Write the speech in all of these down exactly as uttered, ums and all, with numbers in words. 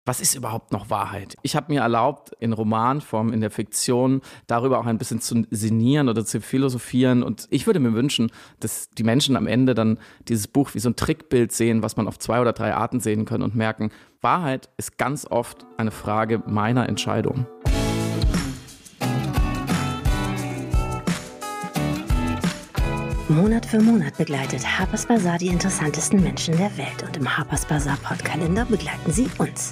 was ist überhaupt noch Wahrheit? Ich habe mir erlaubt, in Romanform, in der Fiktion, darüber auch ein bisschen zu sinnieren oder zu philosophieren. Und ich würde mir wünschen, dass die Menschen am Ende dann dieses Buch wie so ein Trickbild sehen, was man auf zwei oder drei Arten sehen kann und merken, Wahrheit ist ganz oft eine Frage meiner Entscheidung. Monat für Monat begleitet Harper's Bazaar die interessantesten Menschen der Welt und im Harper's Bazaar Podkalender begleiten sie uns.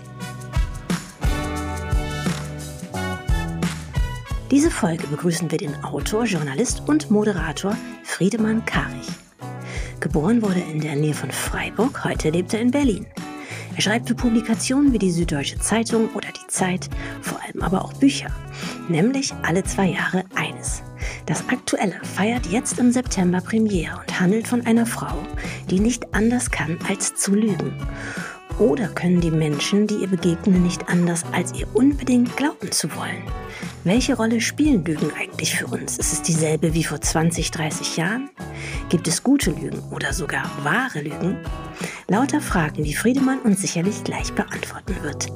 Diese Folge begrüßen wir den Autor, Journalist und Moderator Friedemann Karig. Geboren wurde er in der Nähe von Freiburg, heute lebt er in Berlin. Er schreibt für Publikationen wie die Süddeutsche Zeitung oder die Zeit, vor allem aber auch Bücher, nämlich alle zwei Jahre eines. Das Aktuelle feiert jetzt im September Premiere und handelt von einer Frau, die nicht anders kann, als zu lügen. Oder können die Menschen, die ihr begegnen, nicht anders, als ihr unbedingt glauben zu wollen? Welche Rolle spielen Lügen eigentlich für uns? Ist es dieselbe wie vor zwanzig, dreißig Jahren? Gibt es gute Lügen oder sogar wahre Lügen? Lauter Fragen, die Friedemann uns sicherlich gleich beantworten wird.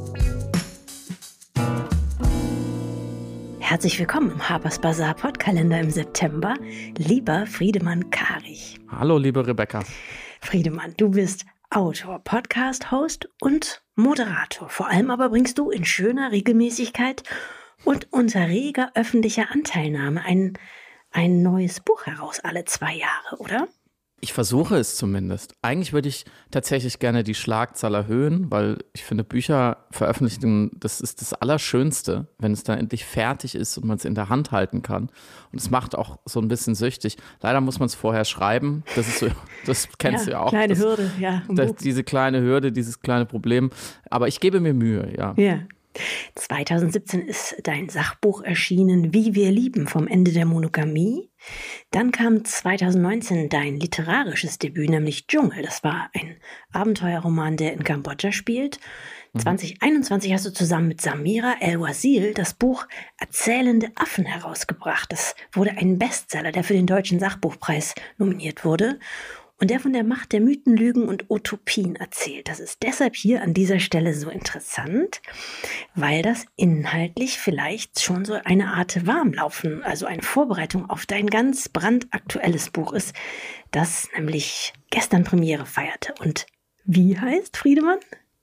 Herzlich willkommen im Harper's Bazaar Podkalender im September, lieber Friedemann Karig. Hallo, liebe Rebecca. Friedemann, du bist Autor, Podcast-Host und Moderator. Vor allem aber bringst du in schöner Regelmäßigkeit und unter reger öffentlicher Anteilnahme ein, ein neues Buch heraus, alle zwei Jahre, oder? Ich versuche es zumindest. Eigentlich würde ich tatsächlich gerne die Schlagzahl erhöhen, weil ich finde, Bücher veröffentlichen, das ist das Allerschönste, wenn es dann endlich fertig ist und man es in der Hand halten kann. Und es macht auch so ein bisschen süchtig. Leider muss man es vorher schreiben. Das ist so, das kennst ja, du ja auch. Kleine das, Hürde, ja. Das, diese kleine Hürde, dieses kleine Problem. Aber ich gebe mir Mühe, ja. Ja. zwanzig siebzehn ist dein Sachbuch erschienen, Wie wir lieben, vom Ende der Monogamie. Dann kam zwanzig neunzehn dein literarisches Debüt, nämlich Dschungel. Das war ein Abenteuerroman, der in Kambodscha spielt. Mhm. zwanzig einundzwanzig hast du zusammen mit Samira El-Wazil das Buch Erzählende Affen herausgebracht. Das wurde ein Bestseller, der für den Deutschen Sachbuchpreis nominiert wurde. Und der von der Macht der Mythen, Lügen und Utopien erzählt. Das ist deshalb hier an dieser Stelle so interessant, weil das inhaltlich vielleicht schon so eine Art Warmlaufen, also eine Vorbereitung auf dein ganz brandaktuelles Buch ist, das nämlich gestern Premiere feierte. Und wie heißt, Friedemann?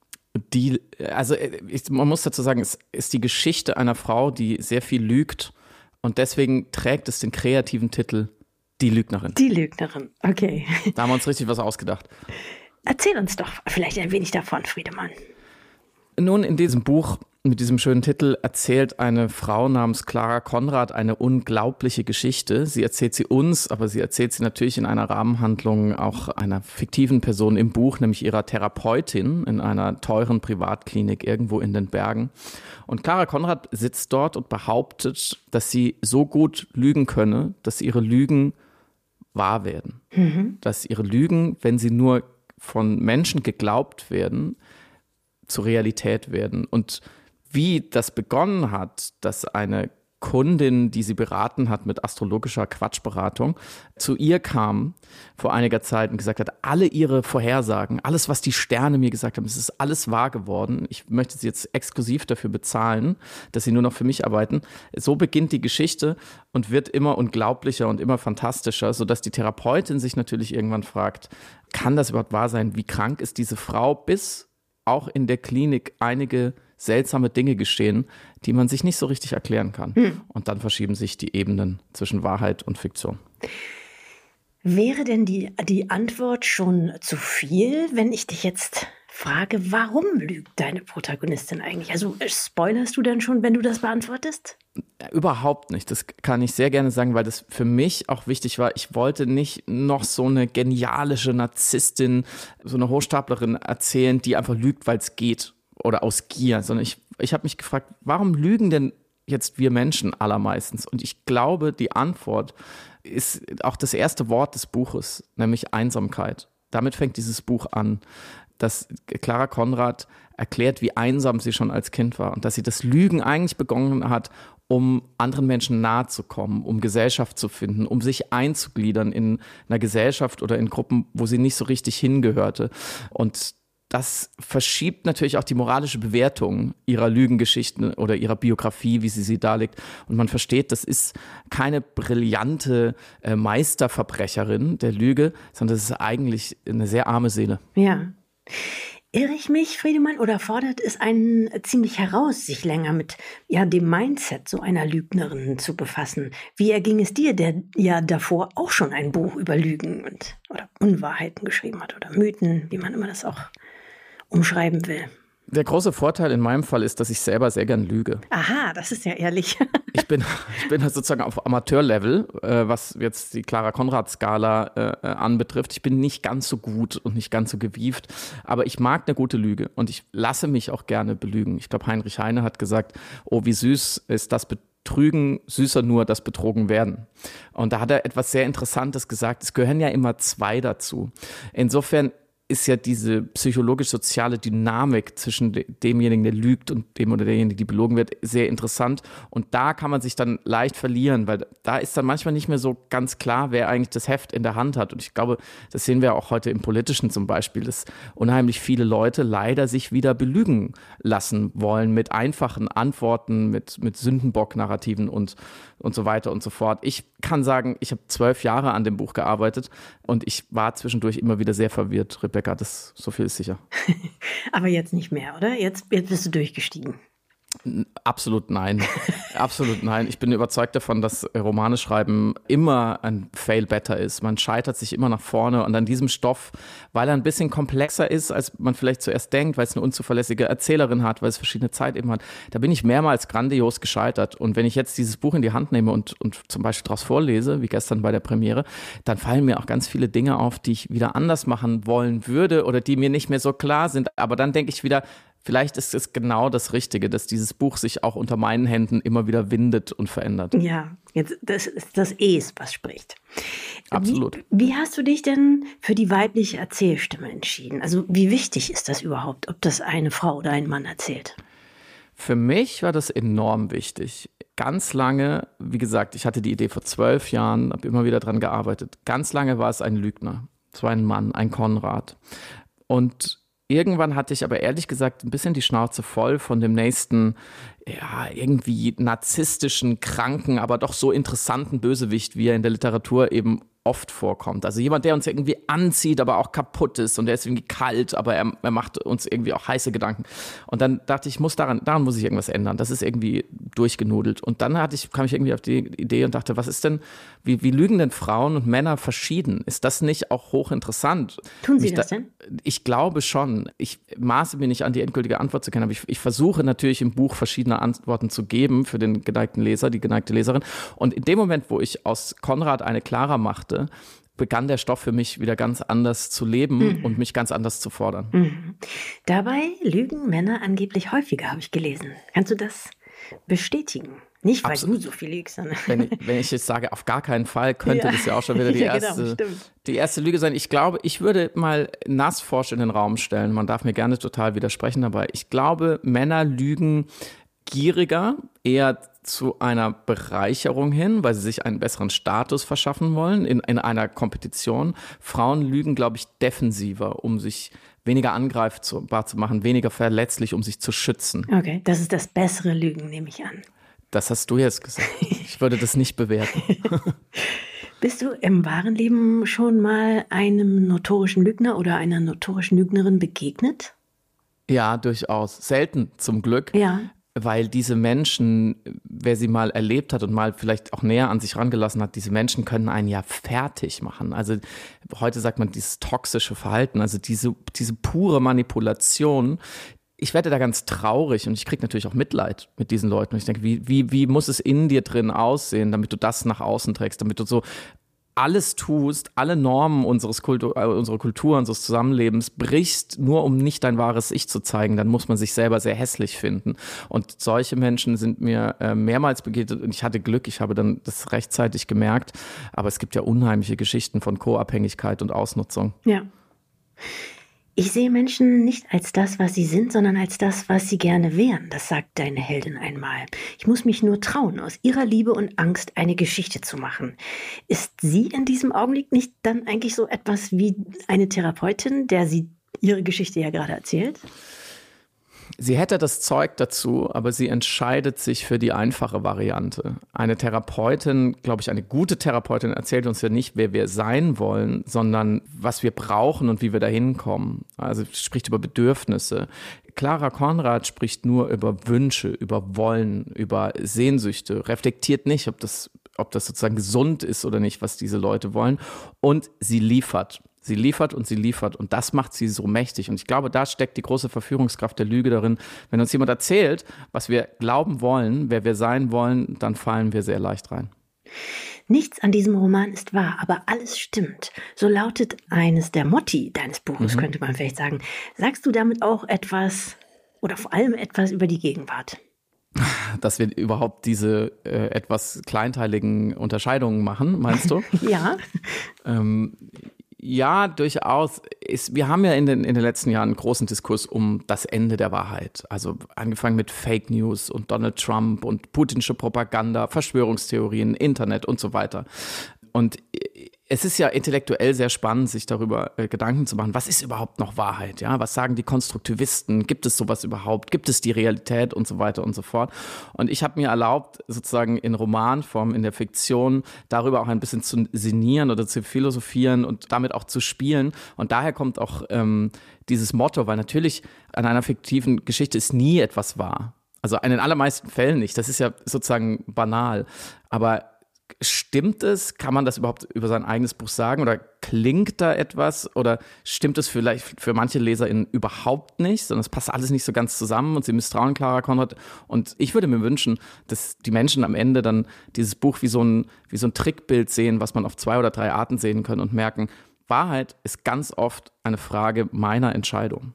Die, also ich, man muss dazu sagen, es ist die Geschichte einer Frau, die sehr viel lügt und deswegen trägt es den kreativen Titel Die Lügnerin. Die Lügnerin, okay. Da haben wir uns richtig was ausgedacht. Erzähl uns doch vielleicht ein wenig davon, Friedemann. Nun, in diesem Buch mit diesem schönen Titel erzählt eine Frau namens Clara Konrad eine unglaubliche Geschichte. Sie erzählt sie uns, aber sie erzählt sie natürlich in einer Rahmenhandlung auch einer fiktiven Person im Buch, nämlich ihrer Therapeutin in einer teuren Privatklinik irgendwo in den Bergen. Und Clara Konrad sitzt dort und behauptet, dass sie so gut lügen könne, dass ihre Lügen wahr werden. Mhm. Dass ihre Lügen, wenn sie nur von Menschen geglaubt werden, zur Realität werden. Und wie das begonnen hat, dass eine Kundin, die sie beraten hat mit astrologischer Quatschberatung, zu ihr kam vor einiger Zeit und gesagt hat, alle ihre Vorhersagen, alles, was die Sterne mir gesagt haben, es ist alles wahr geworden. Ich möchte sie jetzt exklusiv dafür bezahlen, dass sie nur noch für mich arbeiten. So beginnt die Geschichte und wird immer unglaublicher und immer fantastischer, sodass die Therapeutin sich natürlich irgendwann fragt, kann das überhaupt wahr sein? Wie krank ist diese Frau? Bis auch in der Klinik einige seltsame Dinge geschehen, die man sich nicht so richtig erklären kann. Hm. Und dann verschieben sich die Ebenen zwischen Wahrheit und Fiktion. Wäre denn die, die Antwort schon zu viel, wenn ich dich jetzt frage, warum lügt deine Protagonistin eigentlich? Also spoilerst du dann schon, wenn du das beantwortest? Überhaupt nicht. Das kann ich sehr gerne sagen, weil das für mich auch wichtig war. Ich wollte nicht noch so eine genialische Narzisstin, so eine Hochstaplerin erzählen, die einfach lügt, weil es geht. Oder aus Gier, sondern ich, ich habe mich gefragt, warum lügen denn jetzt wir Menschen allermeistens? Und ich glaube, die Antwort ist auch das erste Wort des Buches, nämlich Einsamkeit. Damit fängt dieses Buch an, dass Clara Konrad erklärt, wie einsam sie schon als Kind war und dass sie das Lügen eigentlich begonnen hat, um anderen Menschen nahe zu kommen, um Gesellschaft zu finden, um sich einzugliedern in einer Gesellschaft oder in Gruppen, wo sie nicht so richtig hingehörte. Und das verschiebt natürlich auch die moralische Bewertung ihrer Lügengeschichten oder ihrer Biografie, wie sie sie darlegt. Und man versteht, das ist keine brillante äh, Meisterverbrecherin der Lüge, sondern das ist eigentlich eine sehr arme Seele. Ja. Irre ich mich, Friedemann, oder fordert es einen ziemlich heraus, sich länger mit ja, dem Mindset so einer Lügnerin zu befassen? Wie erging es dir, der ja davor auch schon ein Buch über Lügen und oder Unwahrheiten geschrieben hat oder Mythen, wie man immer das auch umschreiben will? Der große Vorteil in meinem Fall ist, dass ich selber sehr gern lüge. Aha, das ist ja ehrlich. Ich bin, ich bin halt sozusagen auf Amateurlevel, äh, was jetzt die Clara-Konrad-Skala äh, anbetrifft. Ich bin nicht ganz so gut und nicht ganz so gewieft, aber ich mag eine gute Lüge und ich lasse mich auch gerne belügen. Ich glaube, Heinrich Heine hat gesagt, oh, wie süß ist das Betrügen, süßer nur das Betrogen werden. Und da hat er etwas sehr Interessantes gesagt. Es gehören ja immer zwei dazu. Insofern ist ja diese psychologisch-soziale Dynamik zwischen demjenigen, der lügt und dem oder derjenigen, die belogen wird, sehr interessant. Und da kann man sich dann leicht verlieren, weil da ist dann manchmal nicht mehr so ganz klar, wer eigentlich das Heft in der Hand hat. Und ich glaube, das sehen wir auch heute im Politischen zum Beispiel, dass unheimlich viele Leute leider sich wieder belügen lassen wollen mit einfachen Antworten, mit, mit Sündenbock-Narrativen und, und so weiter und so fort. Ich kann sagen, ich habe zwölf Jahre an dem Buch gearbeitet und ich war zwischendurch immer wieder sehr verwirrt, Rebecca, das, so viel ist sicher. Aber jetzt nicht mehr, oder? Jetzt, jetzt bist du durchgestiegen. Absolut nein. Absolut nein. Ich bin überzeugt davon, dass Romane schreiben immer ein Fail better ist. Man scheitert sich immer nach vorne und an diesem Stoff, weil er ein bisschen komplexer ist, als man vielleicht zuerst denkt, weil es eine unzuverlässige Erzählerin hat, weil es verschiedene Zeitebenen hat. Da bin ich mehrmals grandios gescheitert. Und wenn ich jetzt dieses Buch in die Hand nehme und, und zum Beispiel daraus vorlese, wie gestern bei der Premiere, dann fallen mir auch ganz viele Dinge auf, die ich wieder anders machen wollen würde oder die mir nicht mehr so klar sind. Aber dann denke ich wieder, vielleicht ist es genau das Richtige, dass dieses Buch sich auch unter meinen Händen immer wieder windet und verändert. Ja, jetzt, das ist das Es, was spricht. Absolut. Wie, wie hast du dich denn für die weibliche Erzählstimme entschieden? Also wie wichtig ist das überhaupt, ob das eine Frau oder ein Mann erzählt? Für mich war das enorm wichtig. Ganz lange, wie gesagt, ich hatte die Idee vor zwölf Jahren, habe immer wieder dran gearbeitet. Ganz lange war es ein Lügner. Es war ein Mann, ein Konrad. Und irgendwann hatte ich aber ehrlich gesagt ein bisschen die Schnauze voll von dem nächsten, ja, irgendwie narzisstischen, kranken, aber doch so interessanten Bösewicht, wie er in der Literatur eben oft vorkommt. Also jemand, der uns irgendwie anzieht, aber auch kaputt ist und der ist irgendwie kalt, aber er, er macht uns irgendwie auch heiße Gedanken. Und dann dachte ich, ich muss daran, daran muss ich irgendwas ändern. Das ist irgendwie durchgenudelt. Und dann hatte ich, kam ich irgendwie auf die Idee und dachte, was ist denn, wie, wie lügen denn Frauen und Männer verschieden? Ist das nicht auch hochinteressant? Tun sie das da, denn? Ich glaube schon. Ich maße mir nicht an, die endgültige Antwort zu kennen, aber ich, ich versuche natürlich im Buch verschiedene Antworten zu geben für den geneigten Leser, die geneigte Leserin. Und in dem Moment, wo ich aus Konrad eine Clara machte, begann der Stoff für mich wieder ganz anders zu leben mhm. und mich ganz anders zu fordern. Mhm. Dabei lügen Männer angeblich häufiger, habe ich gelesen. Kannst du das bestätigen? Nicht, weil Absolut. Du so viel lügst, sondern wenn ich, wenn ich jetzt sage, auf gar keinen Fall, könnte ja. das ja auch schon wieder die, ja, erste, genau, die erste Lüge sein. Ich glaube, ich würde mal Nassforsch in den Raum stellen. Man darf mir gerne total widersprechen, aber ich glaube, Männer lügen gieriger, eher zu einer Bereicherung hin, weil sie sich einen besseren Status verschaffen wollen in, in einer Kompetition. Frauen lügen, glaube ich, defensiver, um sich weniger angreifbar zu machen, weniger verletzlich, um sich zu schützen. Okay, das ist das bessere Lügen, nehme ich an. Das hast du jetzt gesagt. Ich würde das nicht bewerten. Bist du im wahren Leben schon mal einem notorischen Lügner oder einer notorischen Lügnerin begegnet? Ja, durchaus. Selten, zum Glück. Ja. Weil diese Menschen, wer sie mal erlebt hat und mal vielleicht auch näher an sich rangelassen hat, diese Menschen können einen ja fertig machen. Also heute sagt man dieses toxische Verhalten, also diese, diese pure Manipulation. Ich werde da ganz traurig und ich kriege natürlich auch Mitleid mit diesen Leuten. Und ich denke, wie, wie, wie muss es in dir drin aussehen, damit du das nach außen trägst, damit du so alles tust, alle Normen unseres Kultur, äh, unserer Kultur, unseres Zusammenlebens brichst, nur um nicht dein wahres Ich zu zeigen, dann muss man sich selber sehr hässlich finden. Und solche Menschen sind mir äh, mehrmals begegnet und ich hatte Glück, ich habe dann das rechtzeitig gemerkt, aber es gibt ja unheimliche Geschichten von Co-Abhängigkeit und Ausnutzung. Ja. Ich sehe Menschen nicht als das, was sie sind, sondern als das, was sie gerne wären. Das sagt deine Heldin einmal. Ich muss mich nur trauen, aus ihrer Liebe und Angst eine Geschichte zu machen. Ist sie in diesem Augenblick nicht dann eigentlich so etwas wie eine Therapeutin, der sie ihre Geschichte ja gerade erzählt. Sie hätte das Zeug dazu, aber sie entscheidet sich für die einfache Variante. Eine Therapeutin, glaube ich, eine gute Therapeutin erzählt uns ja nicht, wer wir sein wollen, sondern was wir brauchen und wie wir dahin kommen. Also spricht über Bedürfnisse. Clara Conrad spricht nur über Wünsche, über Wollen, über Sehnsüchte, reflektiert nicht, ob das, ob das sozusagen gesund ist oder nicht, was diese Leute wollen. Und sie liefert. Sie liefert und sie liefert und das macht sie so mächtig. Und ich glaube, da steckt die große Verführungskraft der Lüge darin. Wenn uns jemand erzählt, was wir glauben wollen, wer wir sein wollen, dann fallen wir sehr leicht rein. Nichts an diesem Roman ist wahr, aber alles stimmt. So lautet eines der Motti deines Buches, mhm. könnte man vielleicht sagen. Sagst du damit auch etwas oder vor allem etwas über die Gegenwart? Dass wir überhaupt diese äh, etwas kleinteiligen Unterscheidungen machen, meinst du? Ja. ähm, Ja, durchaus. Ist, wir haben ja in den, in den letzten Jahren einen großen Diskurs um das Ende der Wahrheit. Also angefangen mit Fake News und Donald Trump und putinsche Propaganda, Verschwörungstheorien, Internet und so weiter. Und es ist ja intellektuell sehr spannend, sich darüber äh, Gedanken zu machen, was ist überhaupt noch Wahrheit? Ja, was sagen die Konstruktivisten? Gibt es sowas überhaupt? Gibt es die Realität und so weiter und so fort? Und ich habe mir erlaubt, sozusagen in Romanform, in der Fiktion, darüber auch ein bisschen zu sinnieren oder zu philosophieren und damit auch zu spielen. Und daher kommt auch ähm, dieses Motto, weil natürlich an einer fiktiven Geschichte ist nie etwas wahr. Also in den allermeisten Fällen nicht. Das ist ja sozusagen banal. Aber stimmt es? Kann man das überhaupt über sein eigenes Buch sagen? Oder klingt da etwas? Oder stimmt es vielleicht für manche LeserInnen überhaupt nicht? Sondern es passt alles nicht so ganz zusammen und sie misstrauen Clara Conrad. Und ich würde mir wünschen, dass die Menschen am Ende dann dieses Buch wie so ein, wie so ein Trickbild sehen, was man auf zwei oder drei Arten sehen können und merken, Wahrheit ist ganz oft eine Frage meiner Entscheidung.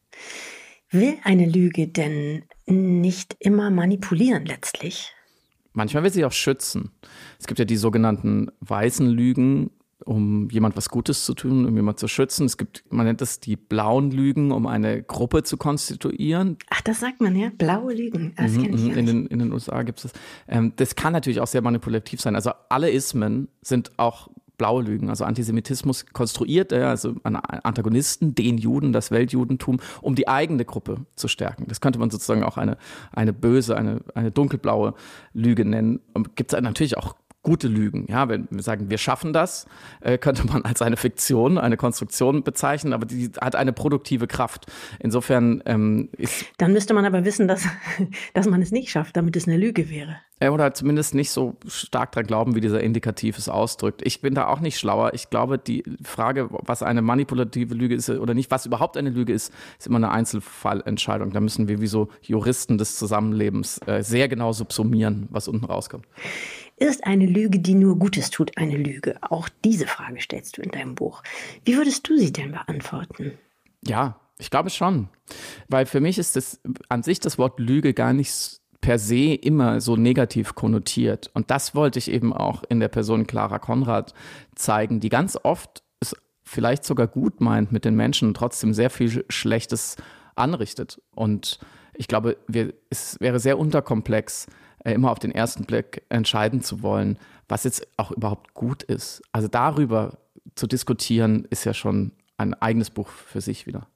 Will eine Lüge denn nicht immer manipulieren letztlich? Manchmal will sie auch schützen. Es gibt ja die sogenannten weißen Lügen, um jemand was Gutes zu tun, um jemand zu schützen. Es gibt, man nennt das die blauen Lügen, um eine Gruppe zu konstituieren. Ach, das sagt man, ja? Blaue Lügen. Das mhm, kenne ich ja in, den, in den U S A gibt es das. Ähm, das kann natürlich auch sehr manipulativ sein. Also alle Ismen sind auch blaue Lügen, also Antisemitismus konstruiert er, also einen Antagonisten, den Juden, das Weltjudentum, um die eigene Gruppe zu stärken. Das könnte man sozusagen auch eine, eine böse, eine, eine dunkelblaue Lüge nennen. Gibt es natürlich auch gute Lügen. Ja, wenn wir sagen, wir schaffen das, äh, könnte man als eine Fiktion, eine Konstruktion bezeichnen, aber die hat eine produktive Kraft. Insofern ähm, ist... Dann müsste man aber wissen, dass, dass man es nicht schafft, damit es eine Lüge wäre. Äh, oder zumindest nicht so stark daran glauben, wie dieser Indikativ es ausdrückt. Ich bin da auch nicht schlauer. Ich glaube, die Frage, was eine manipulative Lüge ist oder nicht, was überhaupt eine Lüge ist, ist immer eine Einzelfallentscheidung. Da müssen wir wie so Juristen des Zusammenlebens äh, sehr genau subsumieren, was unten rauskommt. Ist eine Lüge, die nur Gutes tut, eine Lüge? Auch diese Frage stellst du in deinem Buch. Wie würdest du sie denn beantworten? Ja, ich glaube schon. Weil für mich ist das an sich das Wort Lüge gar nicht per se immer so negativ konnotiert. Und das wollte ich eben auch in der Person Clara Conrad zeigen, die ganz oft es vielleicht sogar gut meint mit den Menschen und trotzdem sehr viel Schlechtes anrichtet. Und ich glaube, wir, es wäre sehr unterkomplex, immer auf den ersten Blick entscheiden zu wollen, was jetzt auch überhaupt gut ist. Also darüber zu diskutieren, ist ja schon ein eigenes Buch für sich wieder.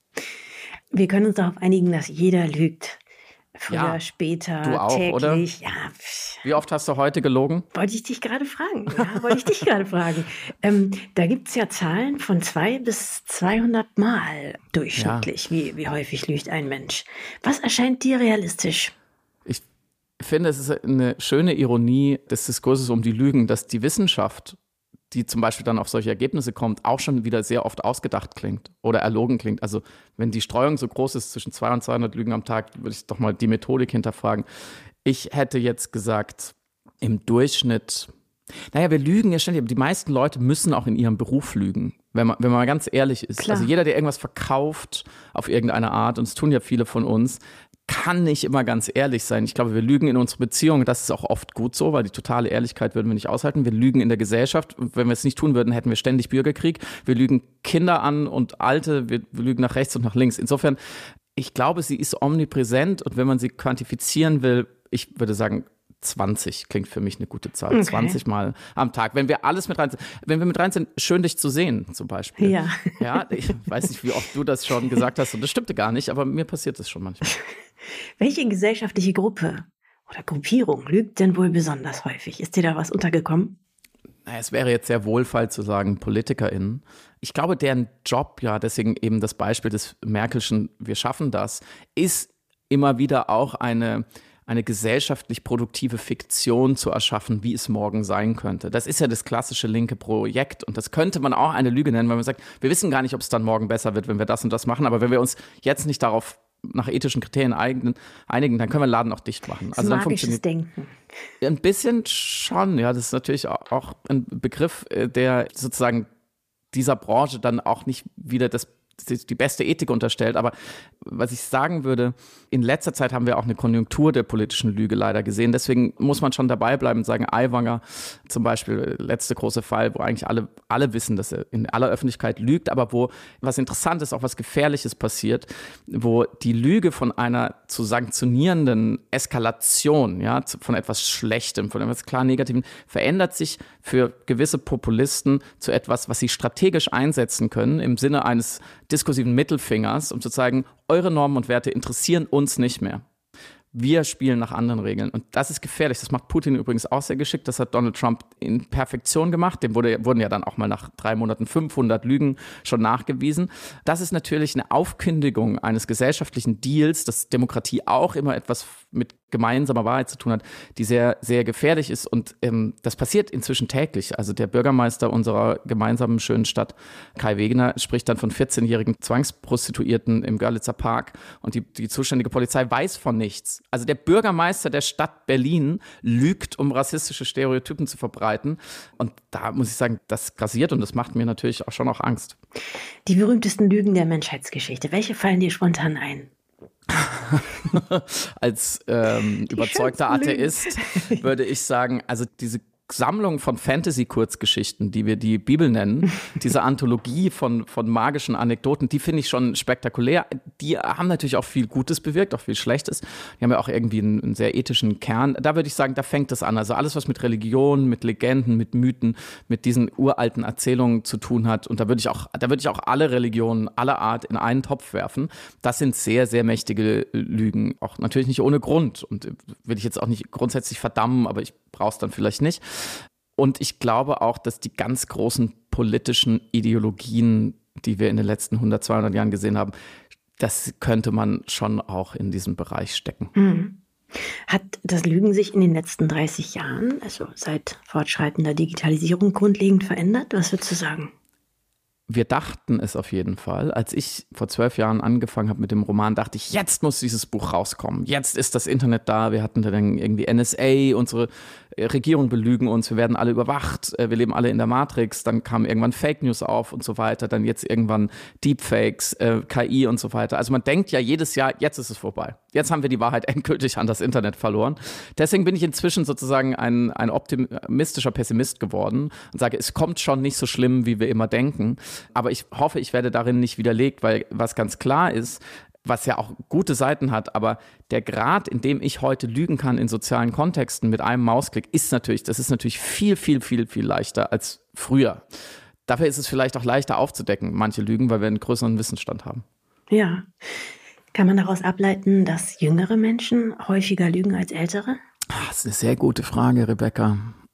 Wir können uns darauf einigen, dass jeder lügt. Früher, ja, später, du auch, täglich. Oder? Ja. Wie oft hast du heute gelogen? Wollte ich dich gerade fragen. Ja, wollte ich dich gerade fragen. Ähm, da gibt es ja Zahlen von zwei bis zweihundert Mal durchschnittlich. Ja. Wie, wie häufig lügt ein Mensch? Was erscheint dir realistisch? Ich finde, es ist eine schöne Ironie des Diskurses um die Lügen, dass die Wissenschaft, die zum Beispiel dann auf solche Ergebnisse kommt, auch schon wieder sehr oft ausgedacht klingt oder erlogen klingt. Also wenn die Streuung so groß ist zwischen zweihundert und zweihundert Lügen am Tag, würde ich doch mal die Methodik hinterfragen. Ich hätte jetzt gesagt, im Durchschnitt, naja, wir lügen ja ständig, aber die meisten Leute müssen auch in ihrem Beruf lügen, wenn man, wenn man mal ganz ehrlich ist. Klar. Also jeder, der irgendwas verkauft auf irgendeine Art, und es tun ja viele von uns, kann nicht immer ganz ehrlich sein. Ich glaube, wir lügen in unserer Beziehung. Das ist auch oft gut so, weil die totale Ehrlichkeit würden wir nicht aushalten. Wir lügen in der Gesellschaft. Und wenn wir es nicht tun würden, hätten wir ständig Bürgerkrieg. Wir lügen Kinder an und Alte. Wir, wir lügen nach rechts und nach links. Insofern, ich glaube, sie ist omnipräsent. Und wenn man sie quantifizieren will, ich würde sagen, zwanzig klingt für mich eine gute Zahl. Okay. zwanzig Mal am Tag. Wenn wir alles mit rein sind, wenn wir mit rein sind, schön dich zu sehen zum Beispiel. Ja. Ja, ich weiß nicht, wie oft du das schon gesagt hast und das stimmte gar nicht, aber mir passiert das schon manchmal. Welche gesellschaftliche Gruppe oder Gruppierung lügt denn wohl besonders häufig? Ist dir da was untergekommen? Es wäre jetzt sehr wohlfeil zu sagen, PolitikerInnen. Ich glaube, deren Job, ja, deswegen eben das Beispiel des Merkelschen, wir schaffen das, ist immer wieder auch eine, eine gesellschaftlich produktive Fiktion zu erschaffen, wie es morgen sein könnte. Das ist ja das klassische linke Projekt und das könnte man auch eine Lüge nennen, weil man sagt, wir wissen gar nicht, ob es dann morgen besser wird, wenn wir das und das machen, aber wenn wir uns jetzt nicht darauf nach ethischen Kriterien einigen, dann können wir den Laden auch dicht machen. Das also dann magisches funktioniert Denken. Ein bisschen schon, ja, das ist natürlich auch ein Begriff, der sozusagen dieser Branche dann auch nicht wieder das, die beste Ethik unterstellt. Aber was ich sagen würde, in letzter Zeit haben wir auch eine Konjunktur der politischen Lüge leider gesehen. Deswegen muss man schon dabei bleiben und sagen, Aiwanger zum Beispiel, letzte große Fall, wo eigentlich alle, alle wissen, dass er in aller Öffentlichkeit lügt, aber wo was Interessantes, auch was Gefährliches passiert, wo die Lüge von einer zu sanktionierenden Eskalation, ja, von etwas Schlechtem, von etwas klar Negativen, verändert sich für gewisse Populisten zu etwas, was sie strategisch einsetzen können, im Sinne eines diskursiven Mittelfingers, um zu zeigen, eure Normen und Werte interessieren uns nicht mehr. Wir spielen nach anderen Regeln. Und das ist gefährlich. Das macht Putin übrigens auch sehr geschickt. Das hat Donald Trump in Perfektion gemacht. Dem wurde, wurden ja dann auch mal nach drei Monaten fünfhundert Lügen schon nachgewiesen. Das ist natürlich eine Aufkündigung eines gesellschaftlichen Deals, dass Demokratie auch immer etwas mit gemeinsamer Wahrheit zu tun hat, die sehr, sehr gefährlich ist. Und ähm, das passiert inzwischen täglich. Also der Bürgermeister unserer gemeinsamen schönen Stadt, Kai Wegener, spricht dann von vierzehnjährigen Zwangsprostituierten im Görlitzer Park. Und die, die zuständige Polizei weiß von nichts. Also der Bürgermeister der Stadt Berlin lügt, um rassistische Stereotypen zu verbreiten. Und da muss ich sagen, das grassiert und das macht mir natürlich auch schon auch Angst. Die berühmtesten Lügen der Menschheitsgeschichte. Welche fallen dir spontan ein? Als ähm, überzeugter Atheist würde ich sagen, also diese Sammlung von Fantasy-Kurzgeschichten, die wir die Bibel nennen, diese Anthologie von, von magischen Anekdoten, die finde ich schon spektakulär. Die haben natürlich auch viel Gutes bewirkt, auch viel Schlechtes. Die haben ja auch irgendwie einen, einen sehr ethischen Kern. Da würde ich sagen, da fängt es an. Also alles, was mit Religion, mit Legenden, mit Mythen, mit diesen uralten Erzählungen zu tun hat. Und da würde ich auch, da würde ich auch alle Religionen aller Art in einen Topf werfen. Das sind sehr, sehr mächtige Lügen. Auch natürlich nicht ohne Grund. Und will ich jetzt auch nicht grundsätzlich verdammen, aber ich brauche es dann vielleicht nicht. Und ich glaube auch, dass die ganz großen politischen Ideologien, die wir in den letzten hundert, zweihundert Jahren gesehen haben, das könnte man schon auch in diesem Bereich stecken. Hm. Hat das Lügen sich in den letzten dreißig Jahren, also seit fortschreitender Digitalisierung, grundlegend verändert? Was würdest du sagen? Wir dachten es auf jeden Fall. Als ich vor zwölf Jahren angefangen habe mit dem Roman, dachte ich, jetzt muss dieses Buch rauskommen. Jetzt ist das Internet da. Wir hatten dann irgendwie N S A, unsere Regierung belügen uns, wir werden alle überwacht, wir leben alle in der Matrix. Dann kamen irgendwann Fake News auf und so weiter. Dann jetzt irgendwann Deepfakes, äh, K I und so weiter. Also man denkt ja jedes Jahr, jetzt ist es vorbei. Jetzt haben wir die Wahrheit endgültig an das Internet verloren. Deswegen bin ich inzwischen sozusagen ein, ein optimistischer Pessimist geworden und sage, es kommt schon nicht so schlimm, wie wir immer denken. Aber ich hoffe, ich werde darin nicht widerlegt, weil was ganz klar ist, was ja auch gute Seiten hat, aber der Grad, in dem ich heute lügen kann in sozialen Kontexten mit einem Mausklick, ist natürlich, das ist natürlich viel, viel, viel, viel leichter als früher. Dafür ist es vielleicht auch leichter aufzudecken, manche Lügen, weil wir einen größeren Wissensstand haben. Ja. Kann man daraus ableiten, dass jüngere Menschen häufiger lügen als ältere? Das ist eine sehr gute Frage, Rebecca.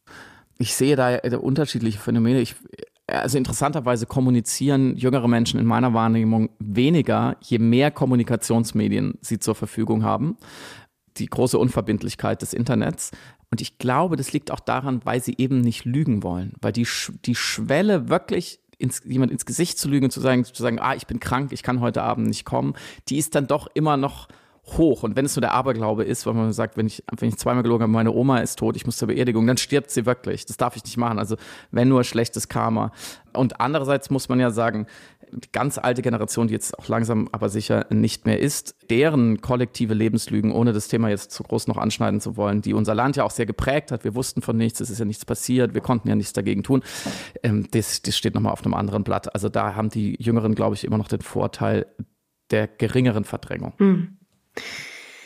Ich sehe da unterschiedliche Phänomene. Ich Also interessanterweise kommunizieren jüngere Menschen in meiner Wahrnehmung weniger, je mehr Kommunikationsmedien sie zur Verfügung haben. Die große Unverbindlichkeit des Internets. Und ich glaube, das liegt auch daran, weil sie eben nicht lügen wollen. Weil die, die Schwelle wirklich ins, jemand ins Gesicht zu lügen und zu sagen, zu sagen, ah, ich bin krank, ich kann heute Abend nicht kommen, die ist dann doch immer noch hoch. Und wenn es nur der Aberglaube ist, weil man sagt, wenn ich, wenn ich zweimal gelogen habe, meine Oma ist tot, ich muss zur Beerdigung, dann stirbt sie wirklich. Das darf ich nicht machen. Also wenn nur schlechtes Karma. Und andererseits muss man ja sagen, die ganz alte Generation, die jetzt auch langsam aber sicher nicht mehr ist, deren kollektive Lebenslügen, ohne das Thema jetzt zu groß noch anschneiden zu wollen, die unser Land ja auch sehr geprägt hat. Wir wussten von nichts, es ist ja nichts passiert, wir konnten ja nichts dagegen tun. Ähm, das, das steht nochmal auf einem anderen Blatt. Also da haben die Jüngeren, glaube ich, immer noch den Vorteil der geringeren Verdrängung. Hm.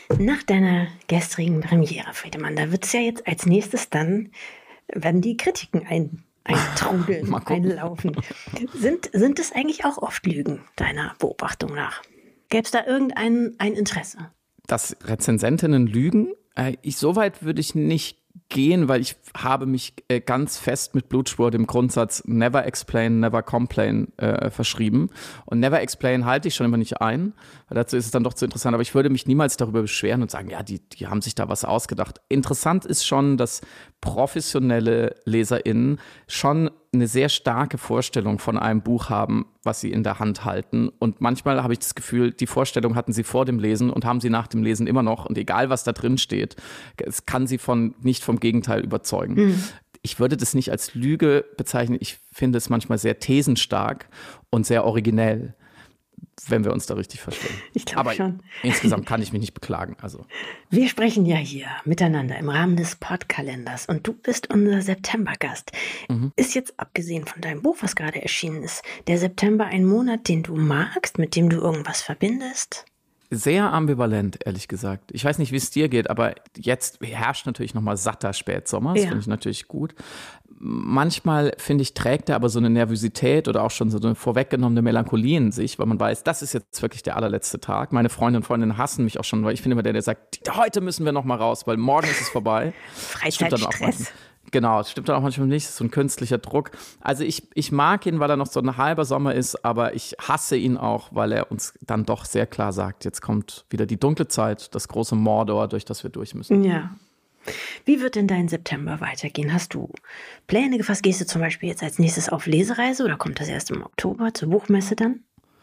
Nach deiner gestrigen Premiere, Friedemann, da wird es ja jetzt als nächstes dann, werden die Kritiken ein, eintrudeln, einlaufen. Sind, sind es eigentlich auch oft Lügen, deiner Beobachtung nach? Gäbe es da irgendein ein Interesse? Dass Rezensentinnen lügen? Äh, ich, so weit würde ich nicht gehen, weil ich habe mich äh, ganz fest mit Blutspur dem Grundsatz Never Explain, Never Complain äh, verschrieben. Und Never Explain halte ich schon immer nicht ein, weil dazu ist es dann doch zu interessant. Aber ich würde mich niemals darüber beschweren und sagen, ja, die, die haben sich da was ausgedacht. Interessant ist schon, dass professionelle LeserInnen schon eine sehr starke Vorstellung von einem Buch haben, was sie in der Hand halten. Und manchmal habe ich das Gefühl, die Vorstellung hatten sie vor dem Lesen und haben sie nach dem Lesen immer noch. Und egal, was da drin steht, es kann sie von, nicht vom Gegenteil überzeugen. Mhm. Ich würde das nicht als Lüge bezeichnen. Ich finde es manchmal sehr thesenstark und sehr originell, wenn wir uns da richtig verstehen. Ich glaube schon. Insgesamt kann ich mich nicht beklagen. Also. Wir sprechen ja hier miteinander im Rahmen des Podkalenders und du bist unser Septembergast. Mhm. Ist jetzt, abgesehen von deinem Buch, was gerade erschienen ist, der September ein Monat, den du magst, mit dem du irgendwas verbindest? Sehr ambivalent, ehrlich gesagt. Ich weiß nicht, wie es dir geht, aber jetzt herrscht natürlich nochmal satter Spätsommer. Das ja. finde ich natürlich gut. Manchmal, finde ich, trägt er aber so eine Nervosität oder auch schon so eine vorweggenommene Melancholie in sich, weil man weiß, das ist jetzt wirklich der allerletzte Tag. Meine Freunde und Freundinnen hassen mich auch schon, weil ich finde immer der, der sagt, heute müssen wir noch mal raus, weil morgen ist es vorbei. Freizeitstress. Genau, das stimmt dann auch manchmal nicht, das ist so ein künstlicher Druck. Also ich, ich mag ihn, weil er noch so ein halber Sommer ist, aber ich hasse ihn auch, weil er uns dann doch sehr klar sagt, jetzt kommt wieder die dunkle Zeit, das große Mordor, durch das wir durch müssen. Ja. Wie wird denn dein September weitergehen? Hast du Pläne gefasst? Gehst du zum Beispiel jetzt als nächstes auf Lesereise oder kommt das erst im Oktober zur Buchmesse dann?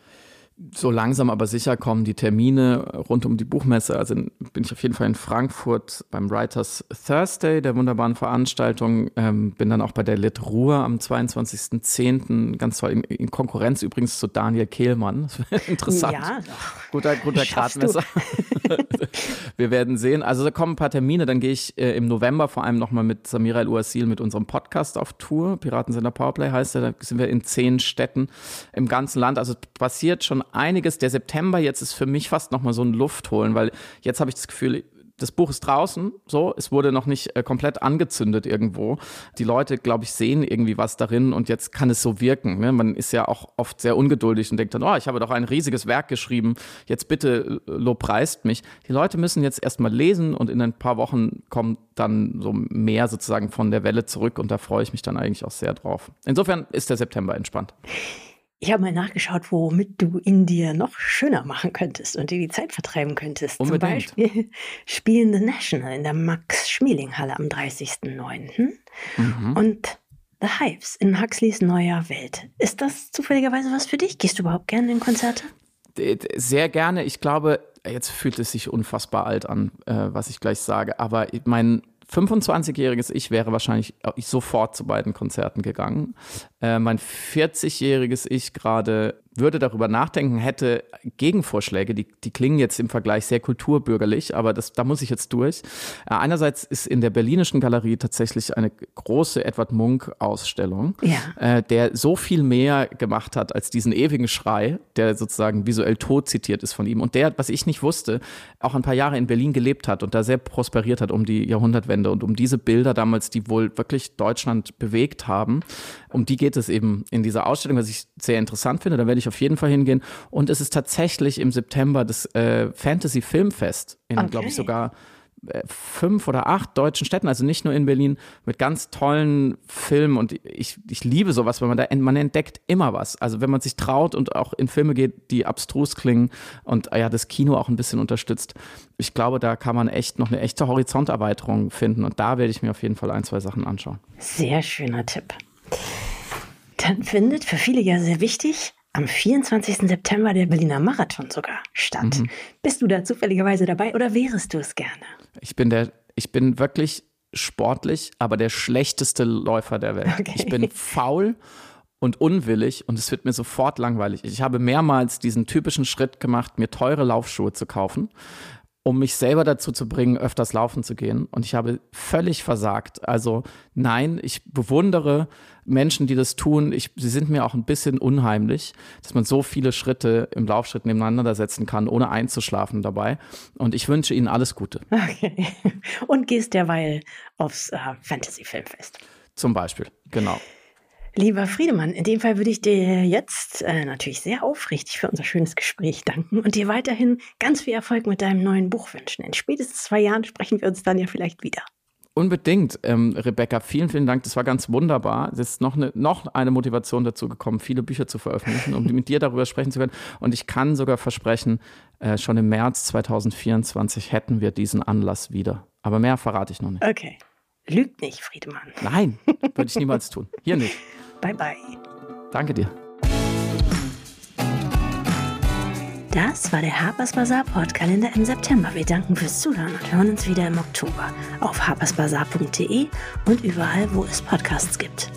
So langsam aber sicher kommen die Termine rund um die Buchmesse. Also bin ich auf jeden Fall in Frankfurt beim Writers Thursday, der wunderbaren Veranstaltung. Ähm, bin dann auch bei der Lit Ruhr am zweiundzwanzigsten zehnten Ganz toll, in, in Konkurrenz übrigens zu Daniel Kehlmann. Das wäre interessant. Ja, guter, guter Gradmesser. Wir werden sehen. Also da kommen ein paar Termine. Dann gehe ich äh, im November vor allem nochmal mit Samira El-Ouasil mit unserem Podcast auf Tour. Piratensender Powerplay heißt der. Da sind wir in zehn Städten im ganzen Land. Also passiert schon einiges. Der September jetzt ist für mich fast nochmal so ein Luftholen, weil jetzt habe ich das Gefühl, das Buch ist draußen, so, es wurde noch nicht äh, komplett angezündet irgendwo. Die Leute, glaube ich, sehen irgendwie was darin und jetzt kann es so wirken. Ne? Man ist ja auch oft sehr ungeduldig und denkt dann, oh, ich habe doch ein riesiges Werk geschrieben, jetzt bitte lobpreist mich. Die Leute müssen jetzt erstmal lesen und in ein paar Wochen kommt dann so mehr sozusagen von der Welle zurück und da freue ich mich dann eigentlich auch sehr drauf. Insofern ist der September entspannt. Ich habe mal nachgeschaut, womit du in dir noch schöner machen könntest und dir die Zeit vertreiben könntest. Unbedingt. Zum Beispiel spielen The National in der Max-Schmeling-Halle am dreißigsten neunten Mhm. und The Hives in Huxleys neuer Welt. Ist das zufälligerweise was für dich? Gehst du überhaupt gerne in Konzerte? Sehr gerne. Ich glaube, jetzt fühlt es sich unfassbar alt an, was ich gleich sage, aber mein fünfundzwanzigjähriges Ich wäre wahrscheinlich sofort zu beiden Konzerten gegangen. Äh, mein vierzigjähriges Ich gerade würde darüber nachdenken, hätte Gegenvorschläge, die, die klingen jetzt im Vergleich sehr kulturbürgerlich, aber das, da muss ich jetzt durch. Äh, einerseits ist in der Berlinischen Galerie tatsächlich eine große Edward Munch-Ausstellung, ja. äh, der so viel mehr gemacht hat als diesen ewigen Schrei, der sozusagen visuell tot zitiert ist von ihm und der, was ich nicht wusste, auch ein paar Jahre in Berlin gelebt hat und da sehr prosperiert hat um die Jahrhundertwende und um diese Bilder damals, die wohl wirklich Deutschland bewegt haben. Um die geht es eben in dieser Ausstellung, was ich sehr interessant finde. Da werde ich auf jeden Fall hingehen. Und es ist tatsächlich im September das äh, Fantasy Filmfest in, okay. glaube ich, sogar äh, fünf oder acht deutschen Städten, also nicht nur in Berlin, mit ganz tollen Filmen. Und ich, ich liebe sowas, weil man da, man entdeckt immer was. Also wenn man sich traut und auch in Filme geht, die abstrus klingen und ja, das Kino auch ein bisschen unterstützt. Ich glaube, da kann man echt noch eine echte Horizonterweiterung finden. Und da werde ich mir auf jeden Fall ein, zwei Sachen anschauen. Sehr schöner Tipp. Dann findet für viele ja sehr wichtig am vierundzwanzigsten September der Berliner Marathon sogar statt. Mhm. Bist du da zufälligerweise dabei oder wärest du es gerne? Ich bin der, ich bin wirklich sportlich, aber der schlechteste Läufer der Welt. Okay. Ich bin faul und unwillig und es wird mir sofort langweilig. Ich habe mehrmals diesen typischen Schritt gemacht, mir teure Laufschuhe zu kaufen. um mich selber dazu zu bringen, öfters laufen zu gehen. Und ich habe völlig versagt. Also nein, ich bewundere Menschen, die das tun. Ich, sie sind mir auch ein bisschen unheimlich, dass man so viele Schritte im Laufschritt nebeneinander setzen kann, ohne einzuschlafen dabei. Und ich wünsche Ihnen alles Gute. Okay. Und gehst derweil aufs äh, Fantasy-Filmfest. Zum Beispiel, genau. Lieber Friedemann, in dem Fall würde ich dir jetzt äh, natürlich sehr aufrichtig für unser schönes Gespräch danken und dir weiterhin ganz viel Erfolg mit deinem neuen Buch wünschen. In spätestens zwei Jahren sprechen wir uns dann ja vielleicht wieder. Unbedingt, ähm, Rebecca, vielen, vielen Dank. Das war ganz wunderbar. Es ist noch eine, noch eine Motivation dazu gekommen, viele Bücher zu veröffentlichen, um mit dir darüber sprechen zu können. Und ich kann sogar versprechen, äh, schon im März zwanzig vierundzwanzig hätten wir diesen Anlass wieder. Aber mehr verrate ich noch nicht. Okay. Lügt nicht, Friedemann. Nein, würde ich niemals tun. Hier nicht. Bye, bye. Danke dir. Das war der Harper's Bazaar Podkalender im September. Wir danken fürs Zuhören und hören uns wieder im Oktober auf harpersbazaar punkt de und überall, wo es Podcasts gibt.